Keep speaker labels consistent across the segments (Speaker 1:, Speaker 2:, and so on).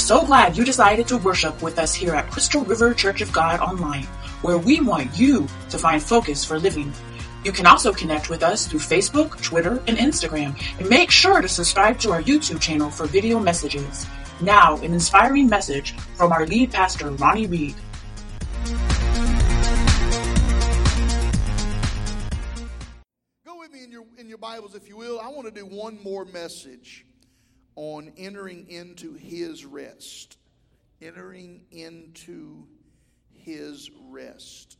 Speaker 1: so glad you decided to worship with us here at Crystal River Church of God Online, where we want you to find focus for living. You can also connect with us through Facebook, Twitter, and Instagram, and make sure to subscribe to our YouTube channel for video messages. Now, an inspiring message from our lead pastor, Ronnie Reed.
Speaker 2: Go with me in your Bibles, if you will. I want to do one more message on entering into His rest. Entering into His rest.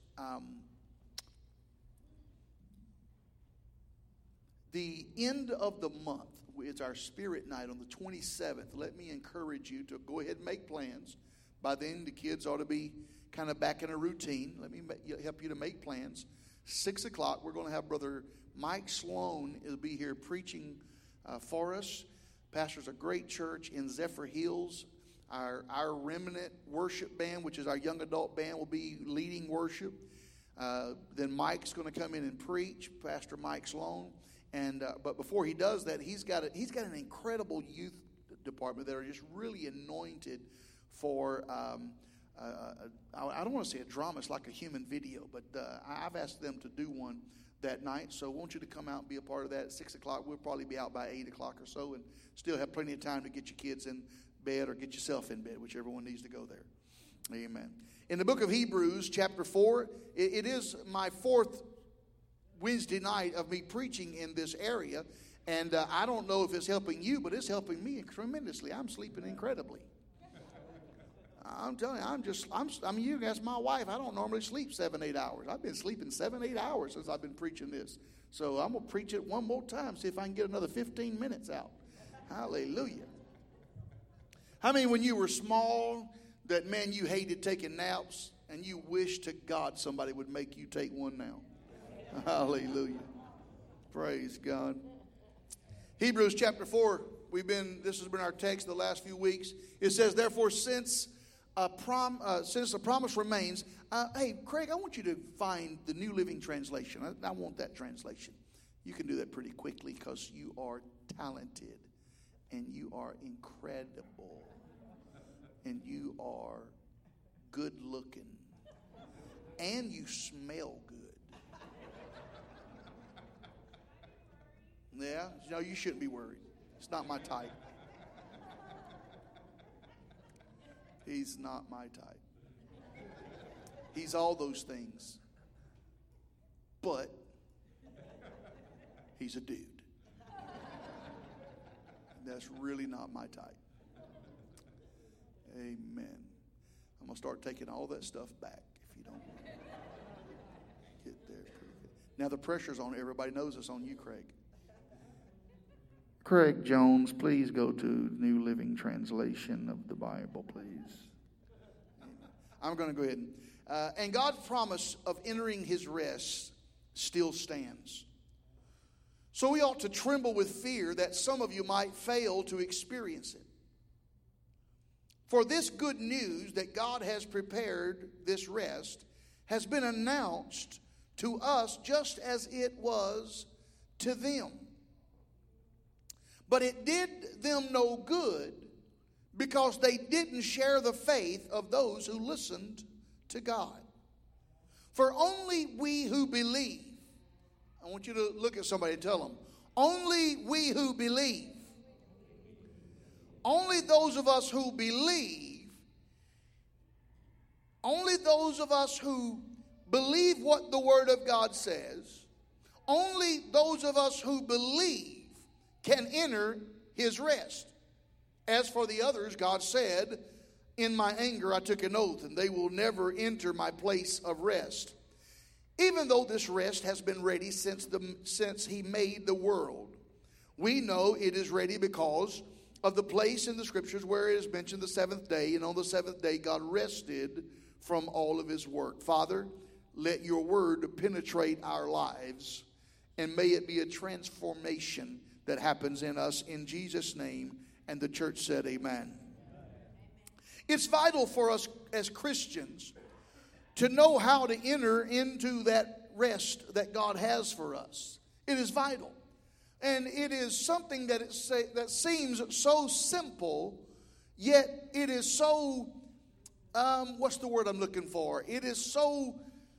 Speaker 2: The end of the month is our spirit night on the 27th. Let me encourage you to go ahead and make plans. By then, the kids ought to be kind of back in a routine. Let me help you to make plans. 6 o'clock, we're going to have Brother Mike Sloan will be here preaching for us. Pastors a great church in Zephyr Hills. Our remnant worship band, which is our young adult band, will be leading worship. Then Mike's going to come in and preach, Pastor Mike Sloan. And but before he does that, he's got an incredible youth department that are just really anointed for. I don't want to say a drama; it's like a human video. But I've asked them to do one that night, so I want you to come out and be a part of that at 6 o'clock. We'll probably be out by 8 o'clock or so, and still have plenty of time to get your kids in bed or get yourself in bed, whichever one needs to go there. Amen. In the book of Hebrews, chapter 4, it is my fourth Wednesday night of me preaching in this area, and I don't know if it's helping you, but it's helping me tremendously. I'm sleeping incredibly. I'm telling you, you can ask my wife. I don't normally sleep 7-8 hours. I've been sleeping 7-8 hours since I've been preaching this. So I'm going to preach it one more time, see if I can get another 15 minutes out. Hallelujah. How many, when you were small, that, man, you hated taking naps, and you wish to God somebody would make you take one now? Hallelujah. Praise God. Hebrews chapter 4, this has been our text the last few weeks. It says, therefore, since a promise remains. Hey, Craig, I want you to find the New Living Translation. I want that translation. You can do that pretty quickly because you are talented and you are incredible and you are good looking and you smell good. Yeah? No, you shouldn't be worried. It's not my type. He's not my type. He's all those things. But he's a dude. That's really not my type. Amen. I'm going to start taking all that stuff back if you don't get there pretty good. Now the pressure's on. Everybody knows it's on you, Craig. Craig Jones, please go to New Living Translation of the Bible, please. I'm going to go ahead. And God's promise of entering His rest still stands. So we ought to tremble with fear that some of you might fail to experience it. For this good news that God has prepared this rest has been announced to us just as it was to them. But it did them no good because they didn't share the faith of those who listened to God. For only we who believe, I want you to look at somebody and tell them, only we who believe, only those of us who believe, only those of us who believe what the Word of God says, only those of us who believe can enter His rest. As for the others, God said, in my anger I took an oath, and they will never enter my place of rest. Even though this rest has been ready since He made the world, we know it is ready because of the place in the Scriptures where it is mentioned the seventh day, and on the seventh day God rested from all of His work. Father, let your word penetrate our lives, and may it be a transformation that happens in us in Jesus' name. And the church said amen. It's vital for us as Christians to know how to enter into that rest that God has for us. It is vital. And it is something that seems so simple, Yet it is so, what's the word I'm looking for? It is so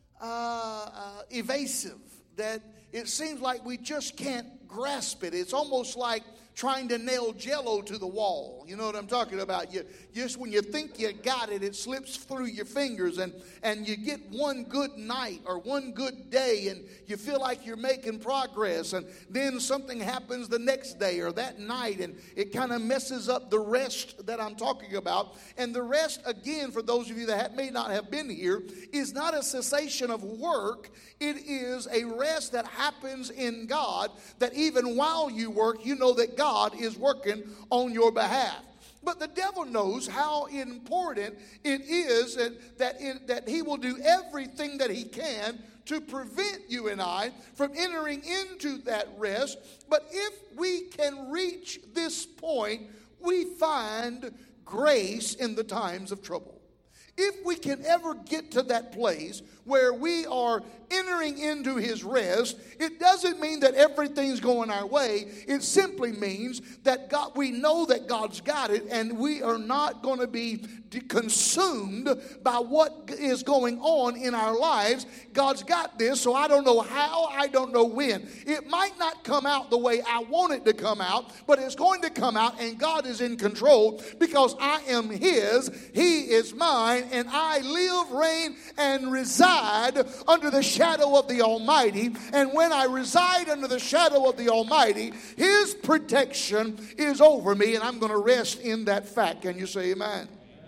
Speaker 2: evasive that it seems like we just can't grasp it. It's almost like trying to nail Jell-O to the wall. You know what I'm talking about? You just when you think you got it, it slips through your fingers, and you get one good night or one good day, and you feel like you're making progress, and then something happens the next day or that night, and it kind of messes up the rest that I'm talking about. And the rest, again, for those of you that may not have been here, is not a cessation of work. It is a rest that happens in God, that even while you work, you know that God is working on your behalf. But the devil knows how important it is that he will do everything that he can to prevent you and I from entering into that rest. But if we can reach this point, we find grace in the times of trouble. If we can ever get to that place where we are entering into his rest, it doesn't mean that everything's going our way. It simply means that God, we know that God's got it, and we are not going to be consumed by what is going on in our lives. God's got this, so I don't know how, I don't know when. It might not come out the way I want it to come out, but it's going to come out, and God is in control because I am his, he is mine, and I live, reign, and reside under the shadow of the Almighty. And when I reside under the shadow of the Almighty, his protection is over me, and I'm going to rest in that fact. Can you say amen?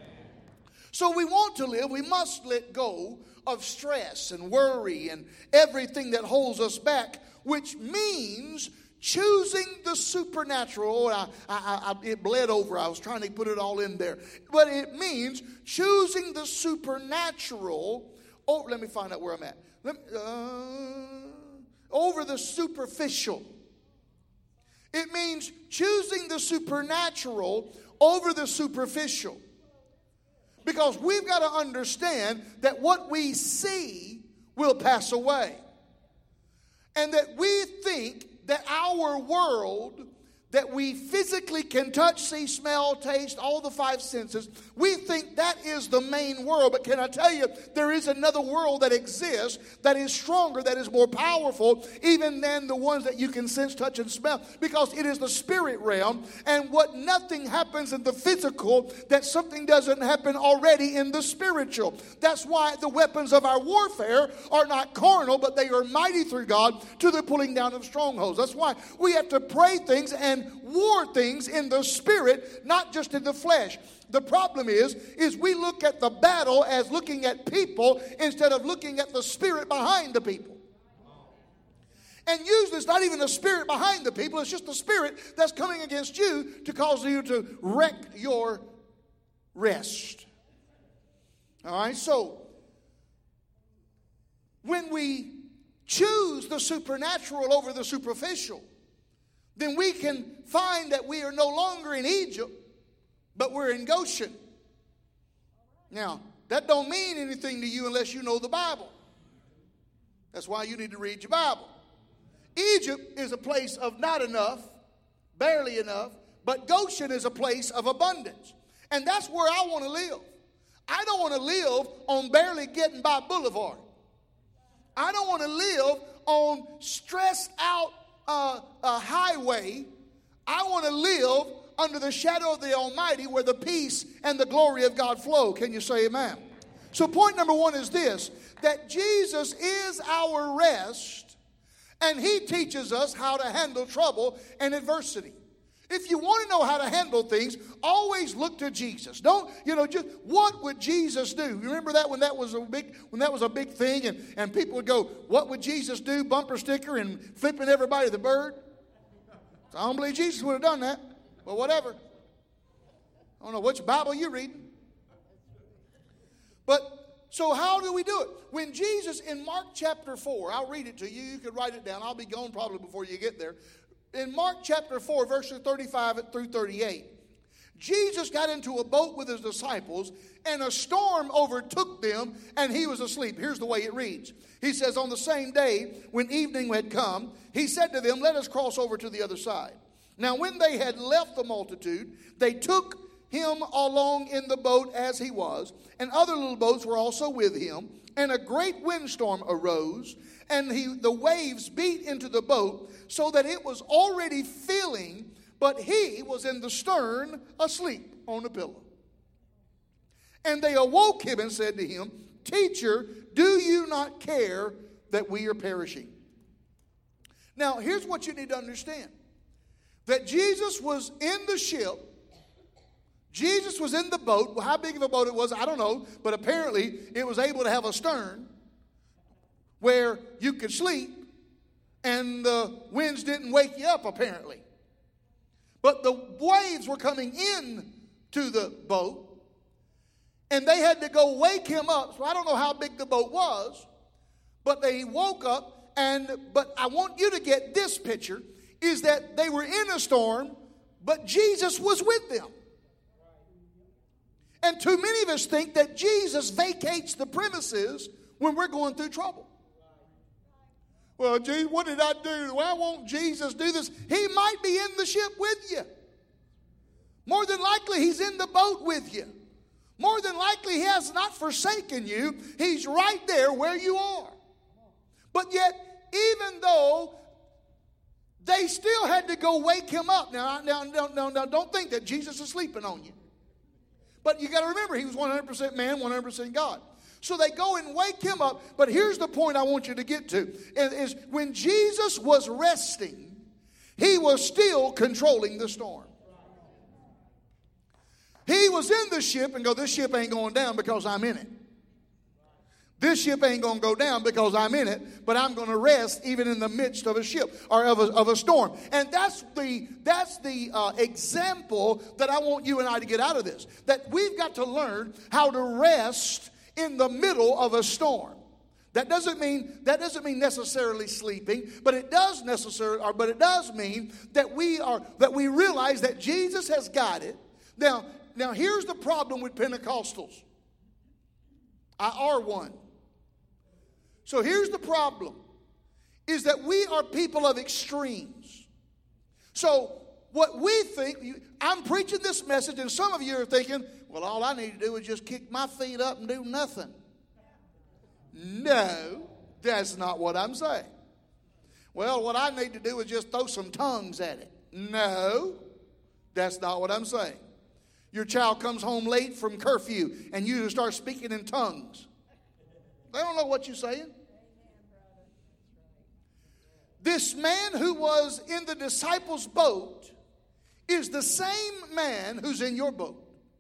Speaker 2: So we want to live, we must let go of stress and worry and everything that holds us back, which means choosing the supernatural. It bled over. I was trying to put it all in there. But it means choosing the supernatural. Oh, let me find out where I'm at. Over the superficial. It means choosing the supernatural over the superficial. Because we've got to understand that what we see will pass away. And that we think that our world, that we physically can touch, see, smell, taste, all the five senses, we think that is the main world. But can I tell you, there is another world that exists that is stronger, that is more powerful, even than the ones that you can sense, touch, and smell, because it is the spirit realm. And what nothing happens in the physical, that something doesn't happen already in the spiritual. That's why the weapons of our warfare are not carnal, but they are mighty through God to the pulling down of strongholds. That's why we have to pray things and war things in the spirit, not just in the flesh. The problem is we look at the battle as looking at people instead of looking at the spirit behind the people. And usually it's not even the spirit behind the people, it's just the spirit that's coming against you to cause you to wreck your rest. All right, so when we choose the supernatural over the superficial, then we can find that we are no longer in Egypt, but we're in Goshen. Now, that don't mean anything to you unless you know the Bible. That's why you need to read your Bible. Egypt is a place of not enough, barely enough, but Goshen is a place of abundance. And that's where I want to live. I don't want to live on barely getting by Boulevard. I don't want to live on stressed out a highway. I want to live under the shadow of the Almighty, where the peace and the glory of God flow. Can you say amen? So point number one is this, that Jesus is our rest, and he teaches us how to handle trouble and adversity. If you want to know how to handle things, always look to Jesus. Don't, just what would Jesus do? You remember that when that was a big thing, and people would go, what would Jesus do? Bumper sticker and flipping everybody the bird. So I don't believe Jesus would have done that. Well, whatever. I don't know which Bible you're reading. But so how do we do it? When Jesus, in Mark chapter 4, I'll read it to you. You can write it down. I'll be gone probably before you get there. In Mark chapter 4, verses 35 through 38, Jesus got into a boat with his disciples, and a storm overtook them, and he was asleep. Here's the way it reads. He says, on the same day, when evening had come, he said to them, let us cross over to the other side. Now, when they had left the multitude, they took him along in the boat as he was, and other little boats were also with him. And a great windstorm arose, and the waves beat into the boat, so that it was already filling, but he was in the stern asleep on a pillow. And they awoke him and said to him, Teacher, do you not care that we are perishing? Now, here's what you need to understand. That Jesus was in the ship. Jesus was in the boat. Well, how big of a boat it was, I don't know. But apparently, it was able to have a stern where you could sleep and the winds didn't wake you up, apparently. But the waves were coming in to the boat, and they had to go wake him up. So I don't know how big the boat was, but they woke up, but I want you to get this picture, is that they were in a storm, but Jesus was with them. And too many of us think that Jesus vacates the premises when we're going through trouble. Well, Jesus, what did I do? Why won't Jesus do this? He might be in the ship with you. More than likely, he's in the boat with you. More than likely, he has not forsaken you. He's right there where you are. But yet, even though they still had to go wake him up. Now, don't think that Jesus is sleeping on you. But you got to remember, he was 100% man, 100% God. So they go and wake him up. But here's the point I want you to get to. Is when Jesus was resting, he was still controlling the storm. He was in the ship and go, this ship ain't going down because I'm in it. This ship ain't going to go down because I'm in it, but I'm going to rest even in the midst of a ship or of a storm. And that's the example that I want you and I to get out of this. That we've got to learn how to rest in the middle of a storm. That doesn't mean necessarily sleeping, but it does mean that we realize that Jesus has got it. Now here's the problem with Pentecostals. I are one. So here's the problem, is that we are people of extremes. So what we think, I'm preaching this message, and some of you are thinking, well, all I need to do is just kick my feet up and do nothing. No, that's not what I'm saying. Well, what I need to do is just throw some tongues at it. No, that's not what I'm saying. Your child comes home late from curfew, and you start speaking in tongues. They don't know what you're saying. This man who was in the disciples' boat is the same man who's in your boat.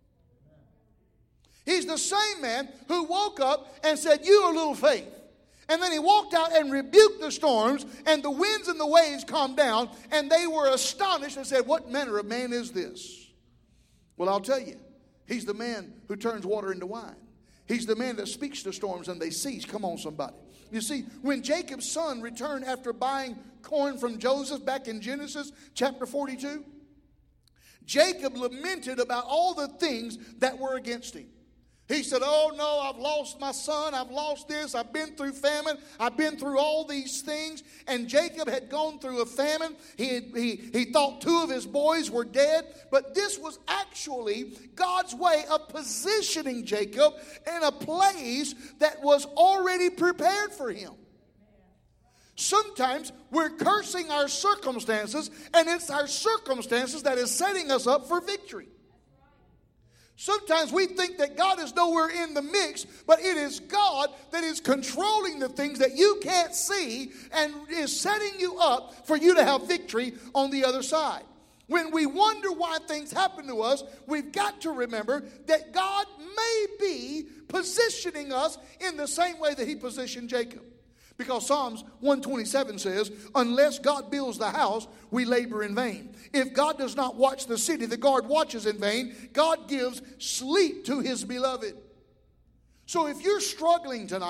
Speaker 2: He's the same man who woke up and said, you are little faith. And then he walked out and rebuked the storms, and the winds and the waves calmed down, and they were astonished and said, what manner of man is this? Well, I'll tell you, he's the man who turns water into wine. He's the man that speaks to storms and they cease. Come on, somebody. You see, when Jacob's son returned after buying corn from Joseph back in Genesis chapter 42, Jacob lamented about all the things that were against him. He said, oh no, I've lost my son, I've lost this, I've been through famine, I've been through all these things. And Jacob had gone through a famine. He thought 2 of his boys were dead, but this was actually God's way of positioning Jacob in a place that was already prepared for him. Sometimes we're cursing our circumstances, and it's our circumstances that is setting us up for victory. Sometimes we think that God is nowhere in the mix, but it is God that is controlling the things that you can't see and is setting you up for you to have victory on the other side. When we wonder why things happen to us, we've got to remember that God may be positioning us in the same way that he positioned Jacob. Because Psalms 127 says, unless God builds the house, we labor in vain. If God does not watch the city, the guard watches in vain. God gives sleep to his beloved. So if you're struggling tonight,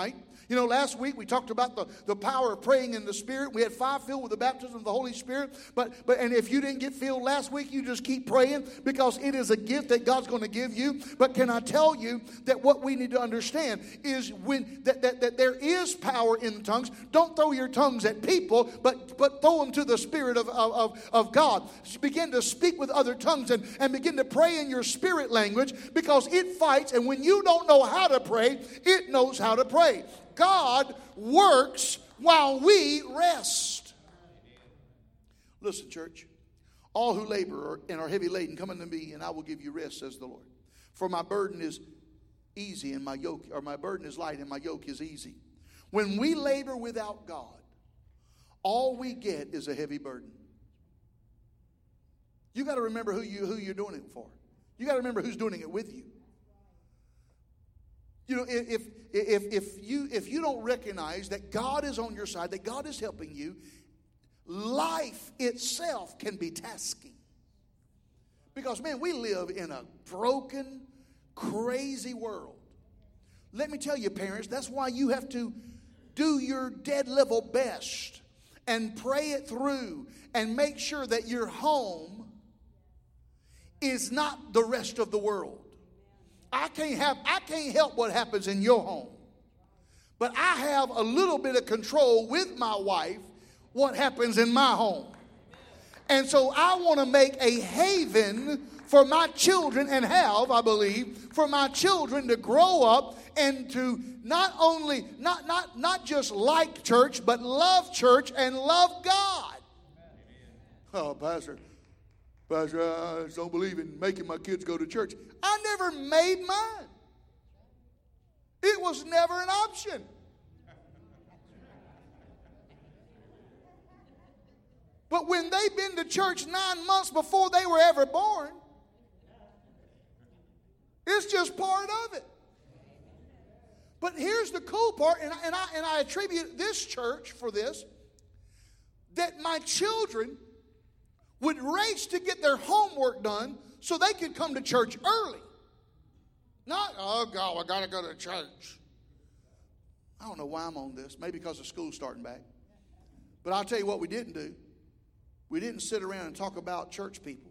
Speaker 2: You know, last week we talked about the power of praying in the Spirit. We had 5 filled with the baptism of the Holy Spirit. And if you didn't get filled last week, you just keep praying, because it is a gift that God's going to give you. But can I tell you that what we need to understand is that there is power in tongues. Don't throw your tongues at people, but throw them to the Spirit of God. Begin to speak with other tongues and begin to pray in your spirit language, because it fights. And when you don't know how to pray, it knows how to pray. God works while we rest. Listen, church. All who labor and are heavy laden, come unto me, and I will give you rest, says the Lord. For my burden is easy and my burden is light and my yoke is easy. When we labor without God, all we get is a heavy burden. You got to remember who you're doing it for. You got to remember who's doing it with you. You know, if you don't recognize that God is on your side, that God is helping you, life itself can be tasking. Because, man, we live in a broken, crazy world. Let me tell you, parents, that's why you have to do your dead level best and pray it through and make sure that your home is not the rest of the world. I can't help what happens in your home. But I have a little bit of control with my wife what happens in my home. And so I want to make a haven for my children, and have, I believe, for my children to grow up and to not just like church, but love church and love God. Oh, Pastor, I just don't believe in making my kids go to church. I never made mine. It was never an option. But when they've been to church 9 months before they were ever born, it's just part of it. But here's the cool part, and I attribute this church for this, that my children would race to get their homework done so they could come to church early. Not, oh, God, I got to go to church. I don't know why I'm on this. Maybe because the school's starting back. But I'll tell you what we didn't do. We didn't sit around and talk about church people.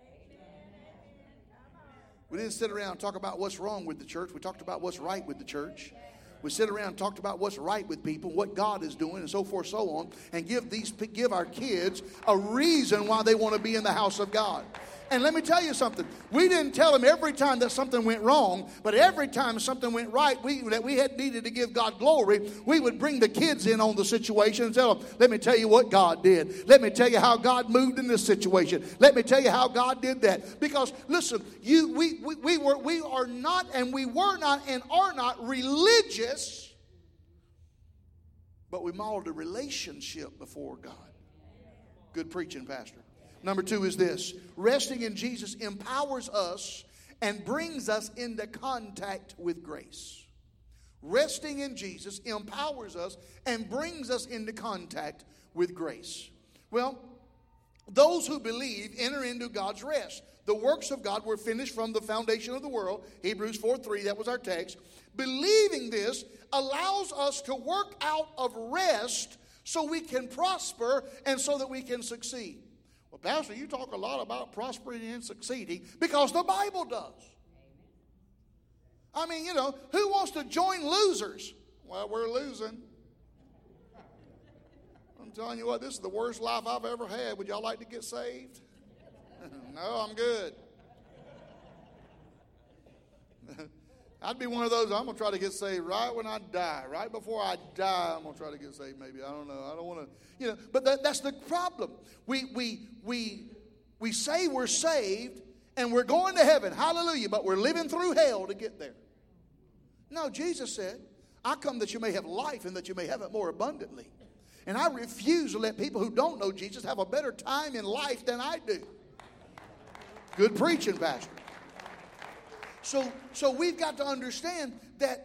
Speaker 2: We didn't sit around and talk about what's wrong with the church. We talked about what's right with the church. We sit around and talked about what's right with people, what God is doing, and so forth, so on, and give our kids a reason why they want to be in the house of God. And let me tell you something. We didn't tell them every time that something went wrong, but every time something went right, that we had needed to give God glory, we would bring the kids in on the situation and tell them, let me tell you what God did. Let me tell you how God moved in this situation. Let me tell you how God did that. Because, listen, we are not and are not religious, but we modeled a relationship before God. Good preaching, Pastor. Number 2 is this. Resting in Jesus empowers us and brings us into contact with grace. Resting in Jesus empowers us and brings us into contact with grace. Well, those who believe enter into God's rest. The works of God were finished from the foundation of the world. Hebrews 4:3, that was our text. Believing this allows us to work out of rest so we can prosper and so that we can succeed. Well, Pastor, you talk a lot about prospering and succeeding because the Bible does. I mean, who wants to join losers? Well, we're losing. I'm telling you what, this is the worst life I've ever had. Would y'all like to get saved? No, I'm good. I'd be one of those, I'm going to try to get saved right when I die. Right before I die, I'm going to try to get saved maybe. I don't know. I don't want to, but that's the problem. We say we're saved and we're going to heaven. Hallelujah. But we're living through hell to get there. No, Jesus said, I come that you may have life and that you may have it more abundantly. And I refuse to let people who don't know Jesus have a better time in life than I do. Good preaching, Pastor. So we've got to understand that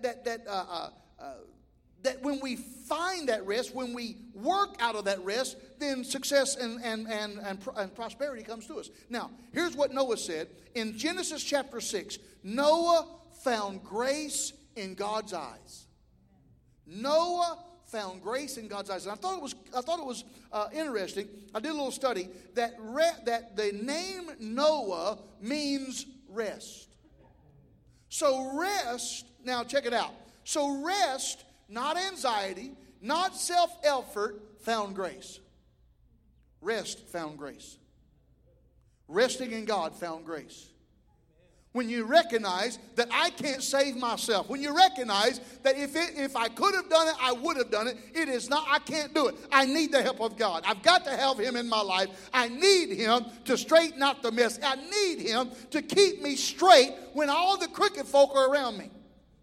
Speaker 2: when we find that rest, when we work out of that rest, then success and prosperity comes to us. Now, here's what Noah said. In Genesis chapter 6, Noah found grace in God's eyes. Noah found grace in God's eyes. And I thought it was interesting. I did a little study that the name Noah means rest. So rest, now check it out. So rest, not anxiety, not self-effort, found grace. Rest found grace. Resting in God found grace. When you recognize that I can't save myself. When you recognize that if I could have done it, I would have done it. It is not, I can't do it. I need the help of God. I've got to have Him in my life. I need Him to straighten out the mess. I need Him to keep me straight when all the crooked folk are around me.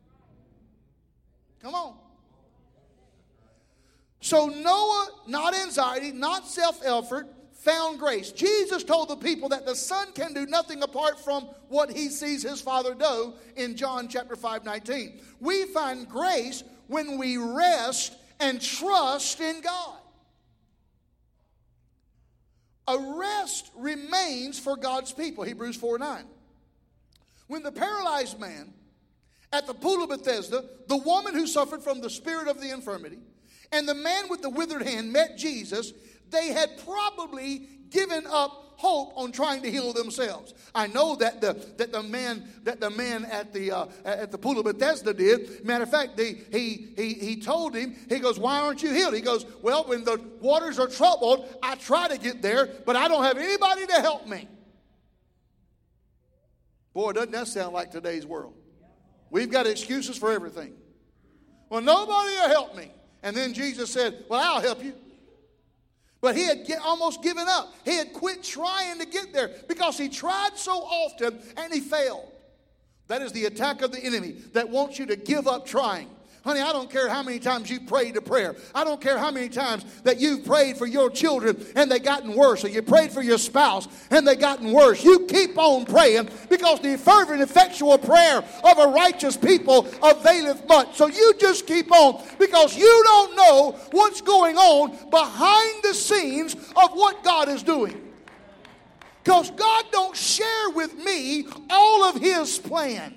Speaker 2: Come on. So Noah, not anxiety, not self-effort, found grace. Jesus told the people that the Son can do nothing apart from what He sees His Father do in John chapter 5:19. We find grace when we rest and trust in God. A rest remains for God's people, Hebrews 4:9. When the paralyzed man at the pool of Bethesda, the woman who suffered from the spirit of the infirmity, and the man with the withered hand met Jesus, they had probably given up hope on trying to heal themselves. I know that the man at the pool of Bethesda did. Matter of fact, he told him, he goes, "Why aren't you healed?" He goes, "Well, when the waters are troubled, I try to get there, but I don't have anybody to help me." Boy, doesn't that sound like today's world? We've got excuses for everything. Well, nobody will help me. And then Jesus said, "Well, I'll help you." But he had almost given up. He had quit trying to get there because he tried so often and he failed. That is the attack of the enemy that wants you to give up trying. Honey, I don't care how many times you prayed a prayer. I don't care how many times that you've prayed for your children and they gotten worse, or you prayed for your spouse and they gotten worse. You keep on praying because the fervent, effectual prayer of a righteous people availeth much. So you just keep on because you don't know what's going on behind the scenes of what God is doing. Because God don't share with me all of His plans.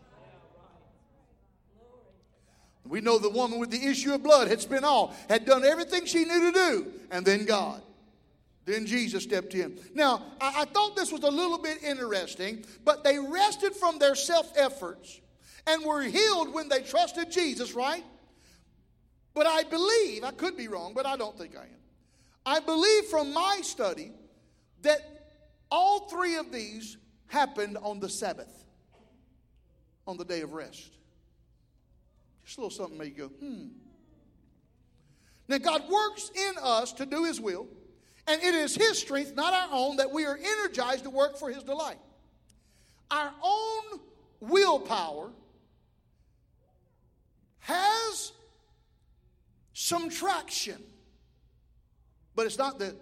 Speaker 2: We know the woman with the issue of blood had spent all, had done everything she knew to do, and then God. Then Jesus stepped in. Now, I thought this was a little bit interesting, but they rested from their self-efforts and were healed when they trusted Jesus, right? But I believe, I could be wrong, but I don't think I am. I believe from my study that all three of these happened on the Sabbath, on the day of rest. Just a little something make you go, Now, God works in us to do His will, and it is His strength, not our own, that we are energized to work for His delight. Our own willpower has some traction, but it's not the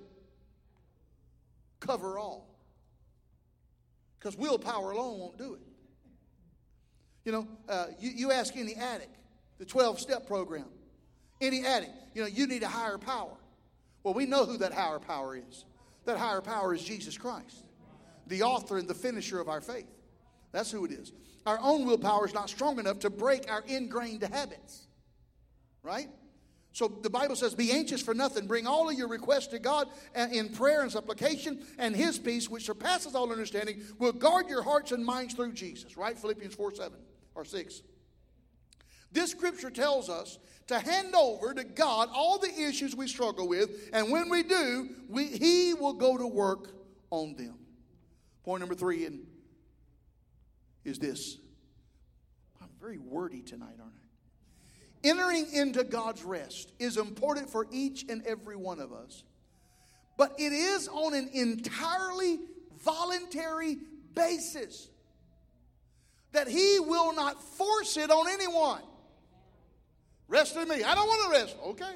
Speaker 2: cover all. Because willpower alone won't do it. You know, you ask any addict, the 12-step program, any addict, you need a higher power. Well, we know who that higher power is. That higher power is Jesus Christ, the author and the finisher of our faith. That's who it is. Our own willpower is not strong enough to break our ingrained habits. Right? So the Bible says, be anxious for nothing. Bring all of your requests to God in prayer and supplication, and His peace, which surpasses all understanding, will guard your hearts and minds through Jesus. Right? Philippians 4:7 or 6. This scripture tells us to hand over to God all the issues we struggle with, and when we do, He will go to work on them. Point number 3 is this. I'm very wordy tonight, aren't I? Entering into God's rest is important for each and every one of us, but it is on an entirely voluntary basis, that He will not force it on anyone. Rest in me. I don't want to rest. Okay.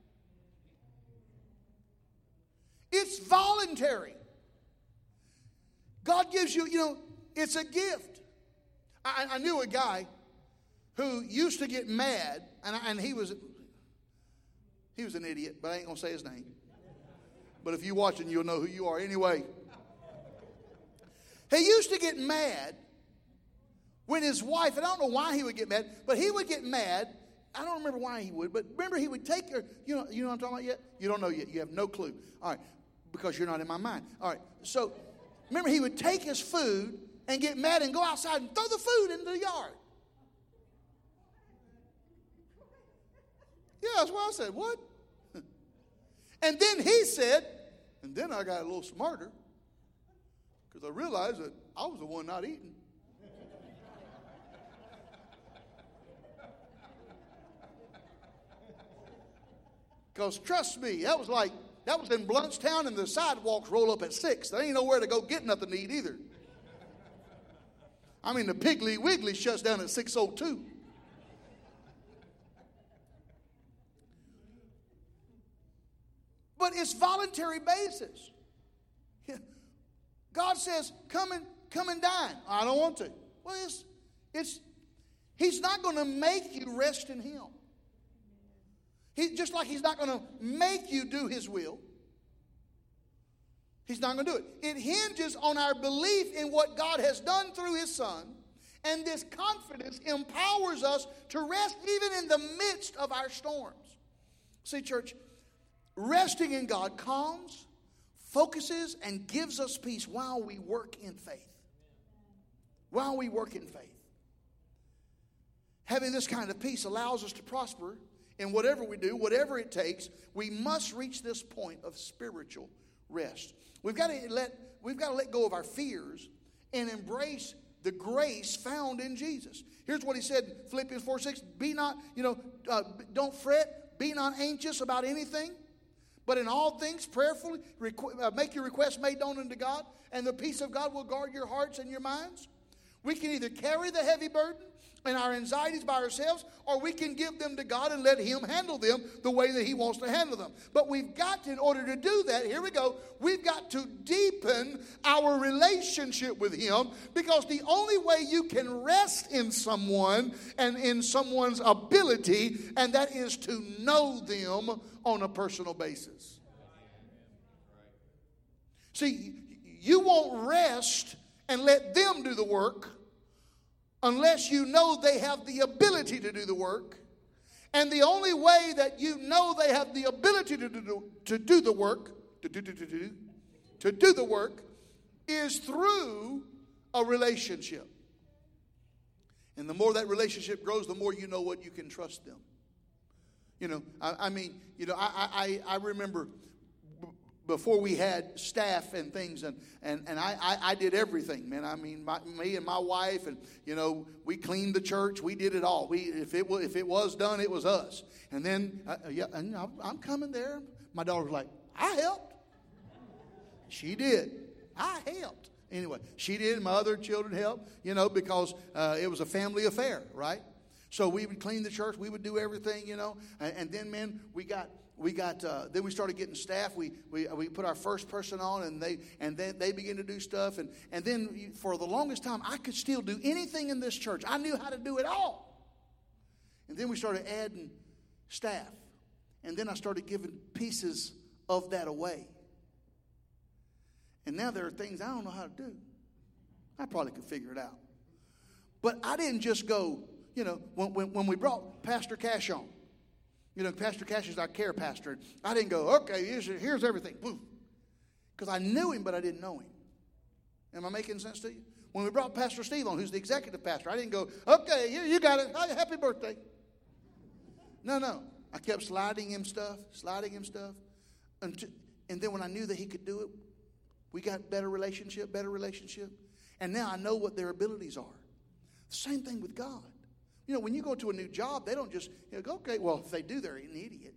Speaker 2: It's voluntary. God gives you, it's a gift. I knew a guy who used to get mad, and he was an idiot, but I ain't going to say his name. But if you're watching, you'll know who you are anyway. He used to get mad when his wife, and I don't know why he would get mad, but he would get mad I don't remember why he would, but remember he would take her, you know what I'm talking about yet? You don't know yet. You have no clue. All right, because you're not in my mind. All right, so remember he would take his food and get mad and go outside and throw the food into the yard. Yeah, that's what I said. What? And then he said, and then I got a little smarter because I realized that I was the one not eating. Because trust me, that was in Bluntstown, and the sidewalks roll up at 6. There ain't nowhere to go get nothing to eat either. I mean, the Piggly Wiggly shuts down at 6:02. But it's voluntary basis. God says, come and dine. I don't want to. Well, He's not going to make you rest in Him. Just like He's not going to make you do His will. He's not going to do it. It hinges on our belief in what God has done through His Son. And this confidence empowers us to rest even in the midst of our storms. See, church, resting in God calms, focuses, and gives us peace while we work in faith. While we work in faith. Having this kind of peace allows us to prosper in whatever we do, whatever it takes. We must reach this point of spiritual rest. We've got to let go of our fears and embrace the grace found in Jesus. Here's what He said, Philippians 4:6. Be not, don't fret, be not anxious about anything, but in all things prayerfully make your requests made known unto God, and the peace of God will guard your hearts and your minds. We can either carry the heavy burden and our anxieties by ourselves, or we can give them to God and let Him handle them the way that He wants to handle them. But we've got to, in order to do that, here we go, we've got to deepen our relationship with Him, because the only way you can rest in someone and in someone's ability, and that is to know them on a personal basis. See, you won't rest and let them do the work unless you know they have the ability to do the work. And the only way that you know they have the ability to do the work is through a relationship. And the more that relationship grows, the more you know what you can trust them. I remember before we had staff and things, and I did everything, man. I mean, me and my wife, and we cleaned the church. We did it all. If it was done, it was us. And then I'm coming there. My daughter was like, I helped. She did. I helped. Anyway, she did. My other children helped. Because it was a family affair, right? So we would clean the church. We would do everything, And then, man, then we started getting staff. We put our first person on, and then they began to do stuff. And then for the longest time, I could still do anything in this church. I knew how to do it all. And then we started adding staff. And then I started giving pieces of that away. And now there are things I don't know how to do. I probably could figure it out. But I didn't just go, when we brought Pastor Cash on. Pastor Cash is our care pastor. I didn't go, okay, here's everything. Because I knew him, but I didn't know him. Am I making sense to you? When we brought Pastor Steve on, who's the executive pastor, I didn't go, okay, you got it. Happy birthday. No. I kept sliding him stuff. And then when I knew that he could do it, we got better relationship. And now I know what their abilities are. Same thing with God. When you go to a new job, they don't just go, okay, well, if they do, they're an idiot.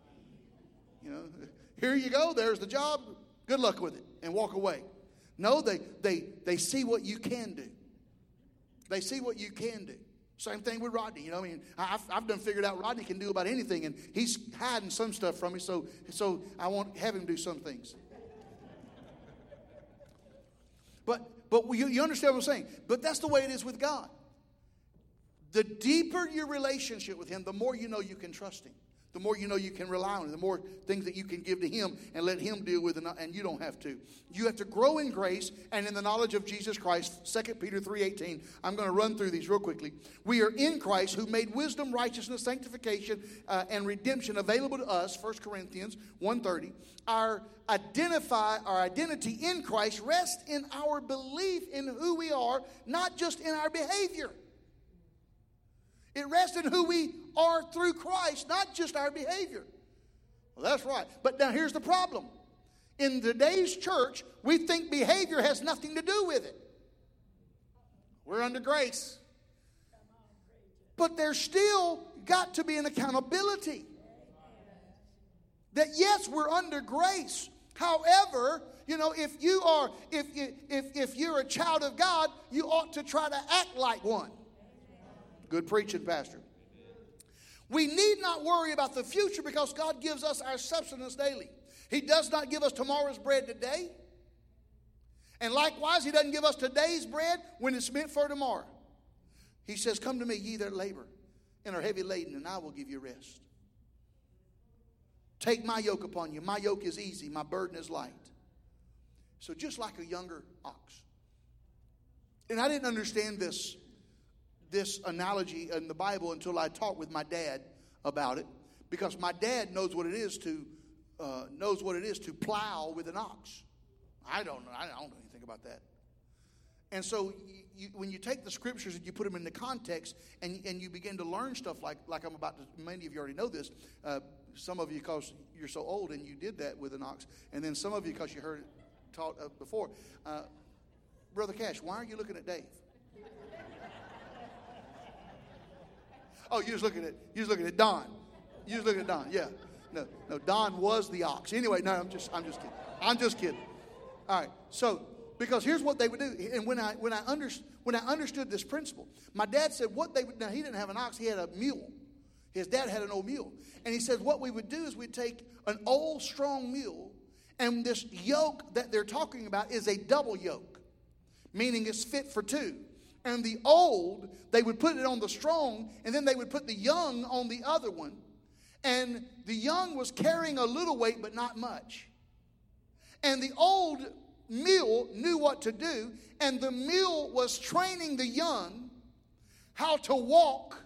Speaker 2: Here you go, there's the job, good luck with it, and walk away. No, they see what you can do. They see what you can do. Same thing with Rodney. I've done figured out Rodney can do about anything, and he's hiding some stuff from me, so I won't have him do some things. But you understand what I'm saying? But that's the way it is with God. The deeper your relationship with Him, the more you know you can trust Him. the more you know you can rely on Him, the more things that you can give to Him and let Him deal with, and you don't have to. You have to grow in grace and in the knowledge of Jesus Christ. 2 Peter 3:18. I'm going to run through these real quickly. We are in Christ, who made wisdom, righteousness, sanctification, and redemption available to us. 1 Corinthians 1:30. Our identity in Christ rests in our belief in who we are, not just in our behavior. It rests in who we are through Christ, not just our behavior. Well, that's right. But now here's the problem. In today's church, we think behavior has nothing to do with it. We're under grace. But there's still got to be an accountability. That yes, we're under grace. However, if you're a child of God, you ought to try to act like one. Good preaching, Pastor. We need not worry about the future because God gives us our substance daily. He does not give us tomorrow's bread today. And likewise, He doesn't give us today's bread when it's meant for tomorrow. He says, come to me, ye that labor and are heavy laden, and I will give you rest. Take my yoke upon you. My yoke is easy. My burden is light. So just like a younger ox. And I didn't understand this analogy in the Bible until I talked with my dad about it, because my dad knows what it is to plow with an ox. I don't know anything about that. And so when you take the scriptures and you put them into context and you begin to learn stuff like I'm about to, many of you already know this, some of you because you're so old and you did that with an ox, and then some of you because you heard it taught before. Brother Cash, why are you looking at Dave? Oh, you was looking at Don. You was looking at Don. Yeah. No, Don was the ox. Anyway, no, I'm just kidding. All right. So, because here's what they would do. And when I understood this principle, my dad said what they would, now he didn't have an ox, he had a mule. His dad had an old mule. And he said what we would do is we'd take an old strong mule, and this yoke that they're talking about is a double yoke, meaning it's fit for two. And the old, they would put it on the strong, and then they would put the young on the other one. And the young was carrying a little weight, but not much. And the old mule knew what to do, and the mule was training the young how to walk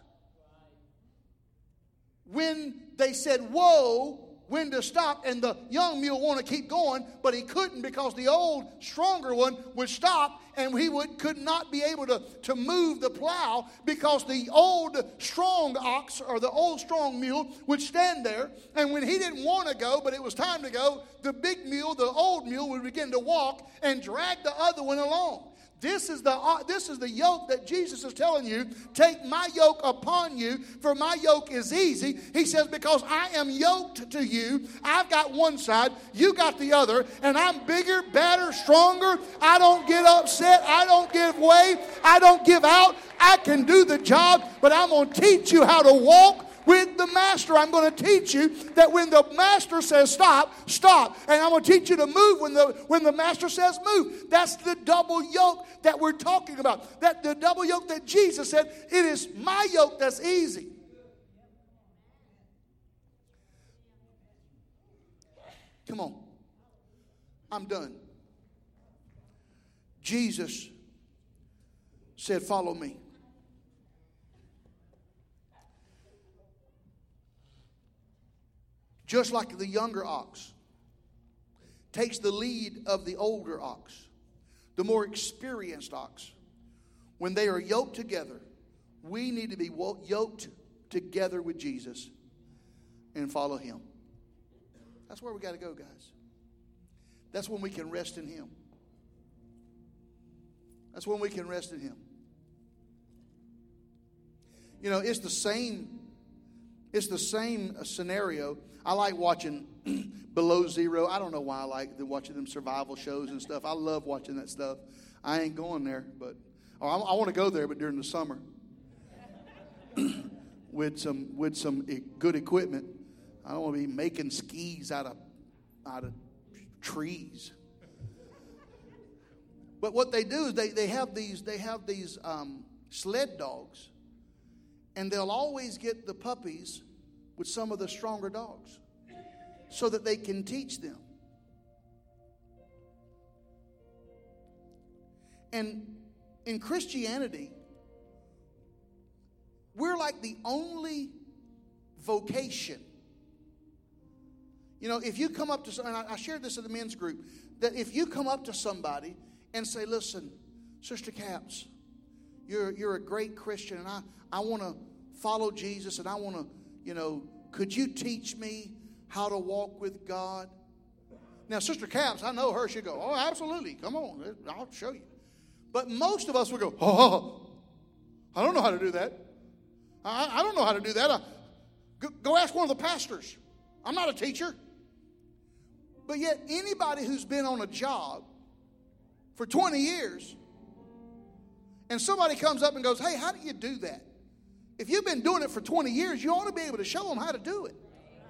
Speaker 2: when they said, whoa, when to stop, and the young mule wanted to keep going, but he couldn't because the old, stronger one would stop, and he could not be able to move the plow because the old, strong ox or the old, strong mule would stand there, and when he didn't want to go, but it was time to go, the big mule, the old mule, would begin to walk and drag the other one along. This is the yoke that Jesus is telling you. Take my yoke upon you, for my yoke is easy. He says, because I am yoked to you. I've got one side, you got the other, and I'm bigger, better, stronger. I don't get upset. I don't give way. I don't give out. I can do the job, but I'm going to teach you how to walk with the master. I'm going to teach you that when the master says stop, stop. And I'm going to teach you to move when the master says move. That's the double yoke that we're talking about. That the double yoke that Jesus said, it is my yoke that's easy. Come on. I'm done. Jesus said, follow me. Just like the younger ox takes the lead of the older ox, the more experienced ox, when they are yoked together, we need to be yoked together with Jesus and follow Him. That's where we got to go, guys. That's when we can rest in Him. That's when we can rest in Him. You know, it's the same scenario. I like watching Below Zero. I don't know why I like watching them survival shows and stuff. I love watching that stuff. I ain't going there, but I want to go there, but during the summer with some good equipment. I don't want to be making skis out of trees. But what they do is they have these sled dogs, and they'll always get the puppies with some of the stronger dogs so that they can teach them. And in Christianity, we're like the only vocation. You know, if you come up to, and I shared this in the men's group, that if you come up to somebody and say, listen, Sister Capps, you're a great Christian, and I want to follow Jesus, and I want to, you know, could you teach me how to walk with God? Now, Sister Capps, I know her, she'll go, oh, absolutely, come on, I'll show you. But most of us will go, oh, I don't know how to do that. I don't know how to do that. Go ask one of the pastors. I'm not a teacher. But yet anybody who's been on a job for 20 years and somebody comes up and goes, hey, how do you do that? If you've been doing it for 20 years, you ought to be able to show them how to do it.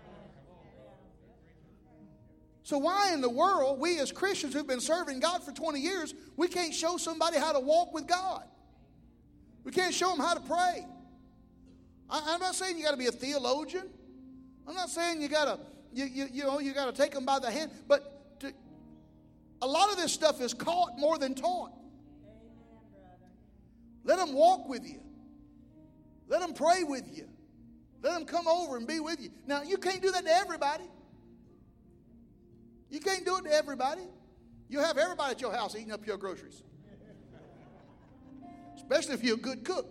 Speaker 2: So why in the world, we as Christians who've been serving God for 20 years, we can't show somebody how to walk with God? We can't show them how to pray. I'm not saying you got to be a theologian. I'm not saying you got to take them by the hand. But a lot of this stuff is caught more than taught. Let them walk with you. Let them pray with you. Let them come over and be with you. Now, you can't do that to everybody. You can't do it to everybody. You'll have everybody at your house eating up your groceries. Especially if you're a good cook.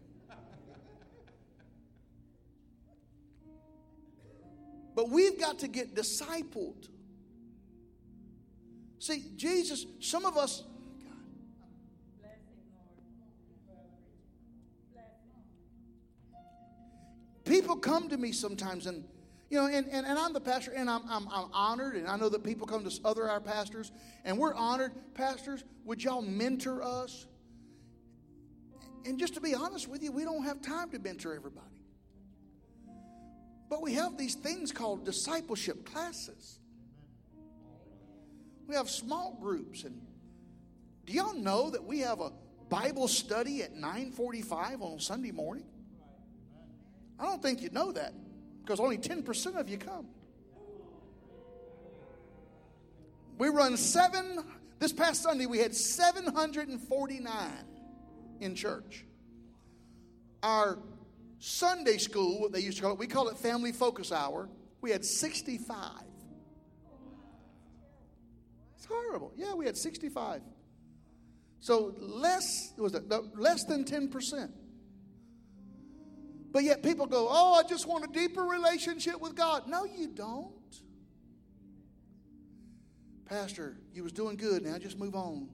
Speaker 2: But we've got to get discipled. See, Jesus, some of us, people come to me sometimes, and you know, and I'm the pastor, and I'm honored, and I know that people come to our pastors, and we're honored. Pastors, would y'all mentor us? And just to be honest with you, we don't have time to mentor everybody. But we have these things called discipleship classes. We have small groups, and do y'all know that we have a Bible study at 9:45 on Sunday morning? I don't think you know that, because only 10% of you come. We run this past Sunday we had 749 in church. Our Sunday school, what they used to call it, we call it Family Focus Hour, we had 65. It's horrible. Yeah, we had 65. So less than 10%. But yet people go, oh, I just want a deeper relationship with God. No, you don't. Pastor, you was doing good. Now just move on.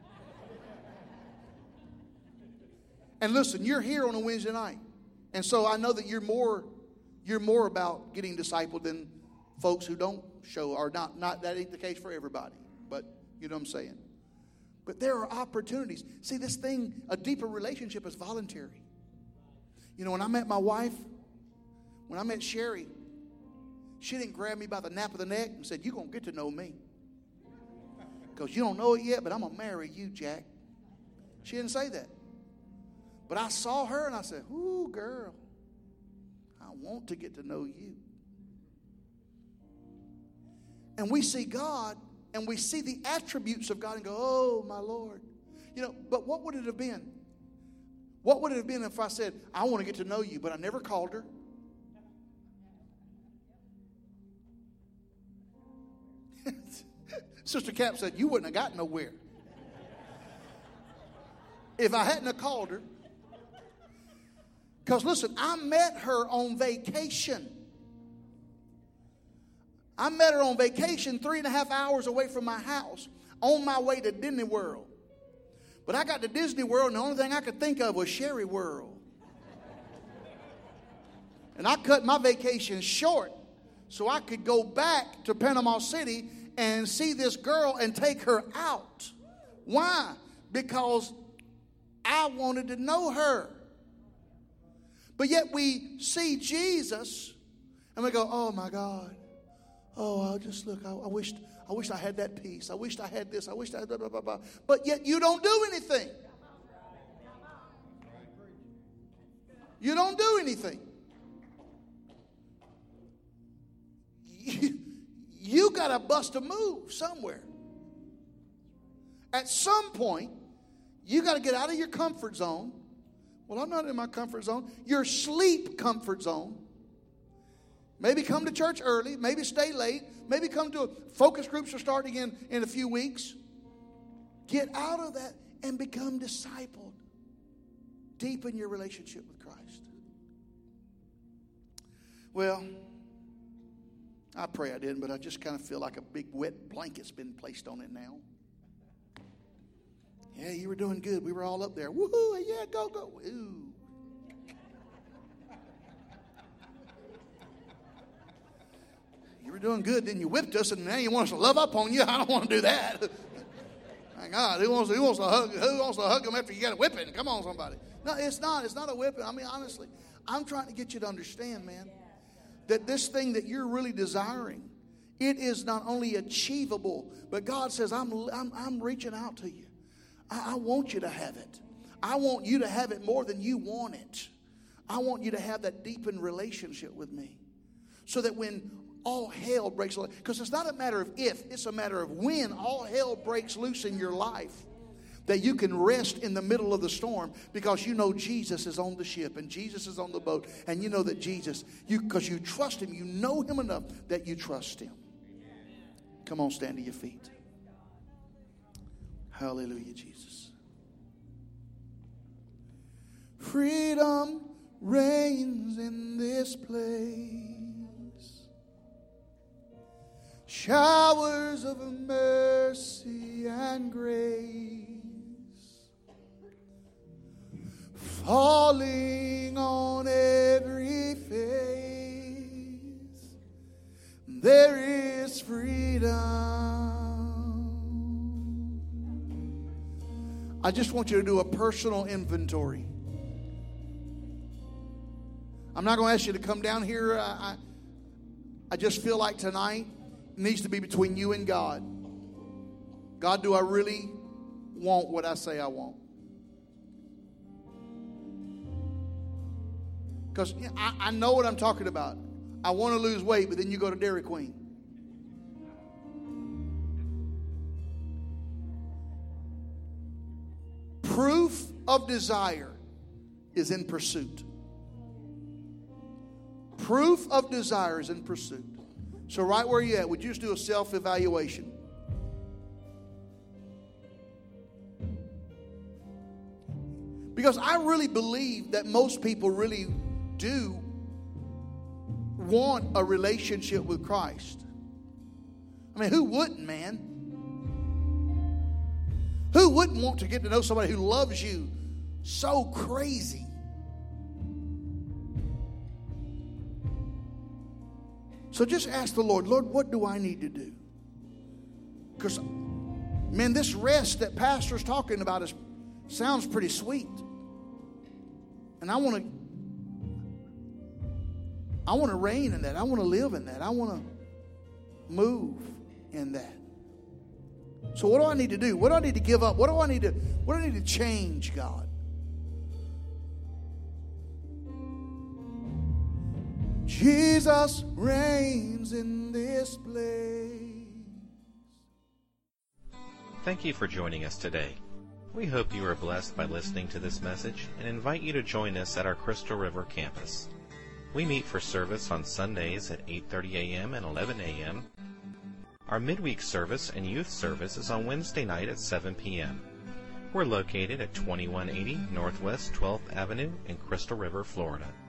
Speaker 2: And listen, you're here on a Wednesday night. And so I know that you're more about getting discipled than folks who don't show, or not that ain't the case for everybody. But you know what I'm saying. But there are opportunities. See, this thing, a deeper relationship is voluntary. You know, when I met my wife, when I met Sherry, she didn't grab me by the nape of the neck and said, you're going to get to know me. Because you don't know it yet, but I'm going to marry you, Jack. She didn't say that. But I saw her and I said, ooh, girl, I want to get to know you. And we see God and we see the attributes of God and go, oh, my Lord. You know, but what would it have been? What would it have been if I said, I want to get to know you, but I never called her? Sister Cap said, you wouldn't have gotten nowhere if I hadn't have called her. Because listen, I met her on vacation. I met her on vacation 3.5 hours away from my house on my way to Disney World. But I got to Disney World and the only thing I could think of was Sherry World. And I cut my vacation short so I could go back to Panama City and see this girl and take her out. Why? Because I wanted to know her. But yet we see Jesus and we go, oh my God. Oh, I just look, I wish I had that peace. I wished I had this. I wished I had blah, blah, blah, blah. But yet you don't do anything. You don't do anything. got to bust a move somewhere. At some point, you got to get out of your comfort zone. Well, I'm not in my comfort zone. Your sleep comfort zone. Maybe come to church early. Maybe stay late. Maybe come to focus groups are starting in a few weeks. Get out of that and become discipled. Deepen your relationship with Christ. Well, I pray I didn't, but I just kind of feel like a big wet blanket's been placed on it now. Yeah, you were doing good. We were all up there. Woohoo, yeah, go, go. Ooh. You were doing good, then you whipped us, and now you want us to love up on you. I don't want to do that. My God, who wants to hug them after you got a whipping? Come on, somebody. No, it's not. It's not a whipping. I mean, honestly, I'm trying to get you to understand, man, that this thing that you're really desiring, it is not only achievable, but God says, I'm reaching out to you. I want you to have it. I want you to have it more than you want it. I want you to have that deepened relationship with me. So that when all hell breaks loose, because it's not a matter of if, it's a matter of when all hell breaks loose in your life, that you can rest in the middle of the storm because you know Jesus is on the ship and Jesus is on the boat, and you know that Jesus, because you trust him, you know him enough that you trust him. Come on, stand to your feet. Hallelujah, Jesus. Freedom reigns in this place. Showers of mercy and grace falling on every face. There is freedom. I just want you to do a personal inventory. I'm not going to ask you to come down here. I just feel like tonight needs to be between you and God. God, do I really want what I say I want? Because I know what I'm talking about. I want to lose weight, but then you go to Dairy Queen. Proof of desire is in pursuit. Proof of desire is in pursuit. So right where you're at, would you just do a self-evaluation? Because I really believe that most people really do want a relationship with Christ. I mean, who wouldn't, man? Who wouldn't want to get to know somebody who loves you so crazy? So just ask the Lord, Lord, what do I need to do? Because, man, this rest that Pastor's talking about sounds pretty sweet. And I want to reign in that. I want to live in that. I want to move in that. So what do I need to do? What do I need to give up? What do I need to change, God? Jesus reigns in this place.
Speaker 3: Thank you for joining us today. We hope you are blessed by listening to this message and invite you to join us at our Crystal River campus. We meet for service on Sundays at 8:30 a.m. and 11 a.m. Our midweek service and youth service is on Wednesday night at 7 p.m. We're located at 2180 Northwest 12th Avenue in Crystal River, Florida.